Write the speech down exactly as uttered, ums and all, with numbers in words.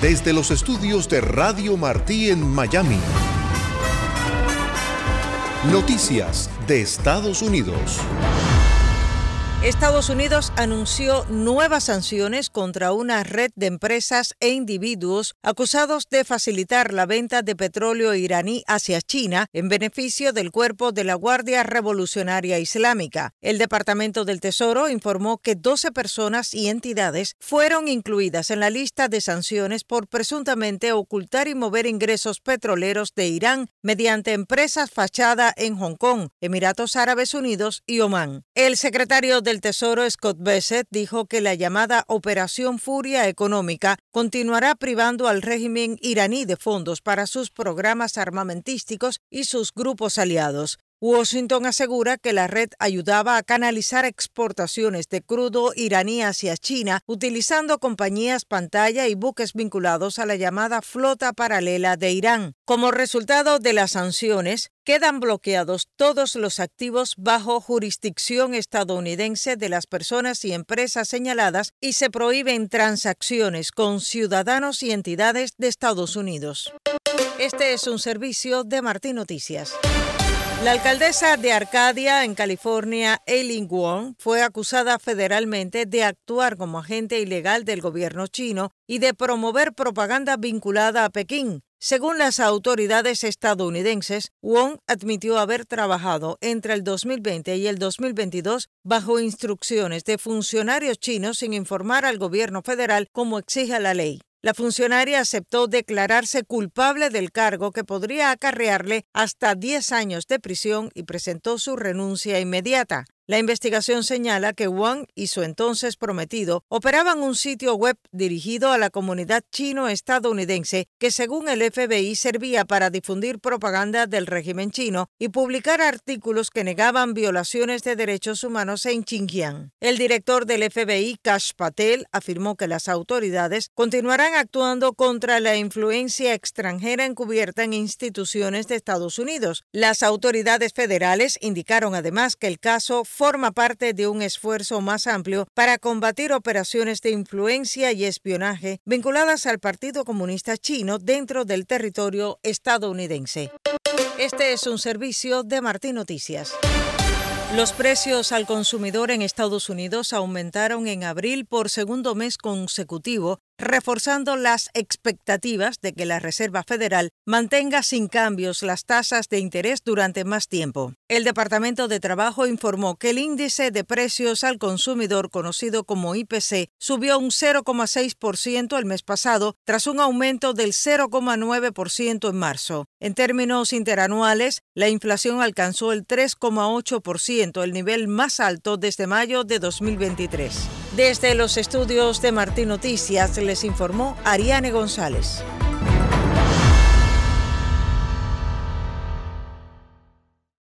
Desde los estudios de Radio Martí en Miami. Noticias de Estados Unidos. Estados Unidos anunció nuevas sanciones contra una red de empresas e individuos acusados de facilitar la venta de petróleo iraní hacia China en beneficio del cuerpo de la Guardia Revolucionaria Islámica. El Departamento del Tesoro informó que doce personas y entidades fueron incluidas en la lista de sanciones por presuntamente ocultar y mover ingresos petroleros de Irán mediante empresas fachada en Hong Kong, Emiratos Árabes Unidos y Omán. El secretario de El Tesoro, Scott Bessent, dijo que la llamada Operación Furia Económica continuará privando al régimen iraní de fondos para sus programas armamentísticos y sus grupos aliados. Washington asegura que la red ayudaba a canalizar exportaciones de crudo iraní hacia China utilizando compañías pantalla y buques vinculados a la llamada flota paralela de Irán. Como resultado de las sanciones, quedan bloqueados todos los activos bajo jurisdicción estadounidense de las personas y empresas señaladas y se prohíben transacciones con ciudadanos y entidades de Estados Unidos. Este es un servicio de Martí Noticias. La alcaldesa de Arcadia, en California, Aileen Wuornos, fue acusada federalmente de actuar como agente ilegal del gobierno chino y de promover propaganda vinculada a Pekín. Según las autoridades estadounidenses, Wong admitió haber trabajado entre el dos mil veinte y el dos mil veintidós bajo instrucciones de funcionarios chinos sin informar al gobierno federal como exige la ley. La funcionaria aceptó declararse culpable del cargo que podría acarrearle hasta diez años de prisión y presentó su renuncia inmediata. La investigación señala que Wang y su entonces prometido operaban un sitio web dirigido a la comunidad chino-estadounidense que, según el F B I, servía para difundir propaganda del régimen chino y publicar artículos que negaban violaciones de derechos humanos en Xinjiang. El director del F B I, Kash Patel, afirmó que las autoridades continuarán actuando contra la influencia extranjera encubierta en instituciones de Estados Unidos. Las autoridades federales indicaron además que el caso forma parte de un esfuerzo más amplio para combatir operaciones de influencia y espionaje vinculadas al Partido Comunista Chino dentro del territorio estadounidense. Este es un servicio de Martí Noticias. Los precios al consumidor en Estados Unidos aumentaron en abril por segundo mes consecutivo, reforzando las expectativas de que la Reserva Federal mantenga sin cambios las tasas de interés durante más tiempo. El Departamento de Trabajo informó que el índice de precios al consumidor, conocido como I P C, subió un cero coma seis por ciento el mes pasado, tras un aumento del cero coma nueve por ciento en marzo. En términos interanuales, la inflación alcanzó el tres coma ocho por ciento, el nivel más alto desde mayo de dos mil veintitrés. Desde los estudios de Martí Noticias les informó Ariane González.